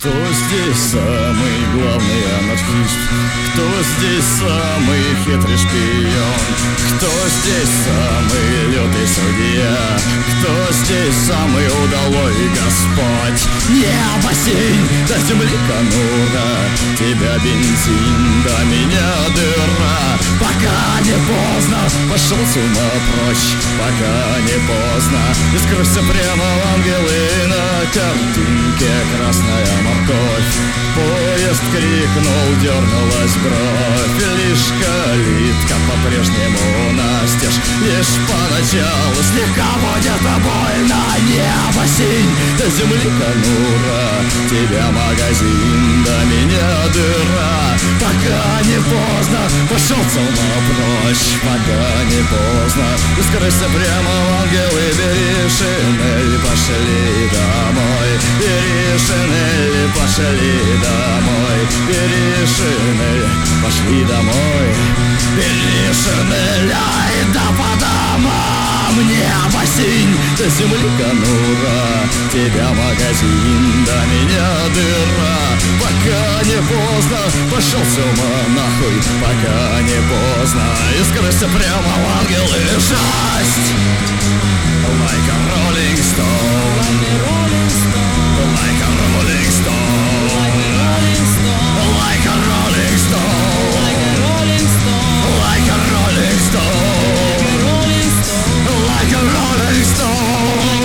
Кто здесь самый главный анархист? Кто здесь самый хитрый шпион? Кто здесь самый лютый судья? Кто здесь самый удалой Господь? Небо синь, до земли конура, тебя бензин, до меня дыра. Пока не поздно, пошел с ума прочь. Пока не поздно, и скрылся прямо в ангелы. На картинке красная морковь. Поезд крикнул, дернулась бровь. Лишь калитка по-прежнему настежь. Лишь поначалу слегка будет больно. Небо синь, до земли конура, тебя магазин, до меня дыра. Пока не поздно, пошел с ума прочь. Пока не поздно, и скрылся прямо в ангелы. Бери шинель, пошли домой. Бери шинель, пошли домой. Бери шинель, пошли домой. Бери шинель, ай да по домам. Небо синь, до земли конура, тебя магазин, до меня дыра. Пока не поздно, пошел с ума нахуй. Пока не поздно, и скрылся прямо в ангелы. Жесть! Like a rolling stone, like a rolling stone, like a rolling stone, like a rolling stone, like a rolling stone,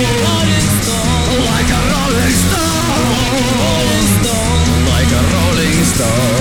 like a rolling stone, like a rolling stone.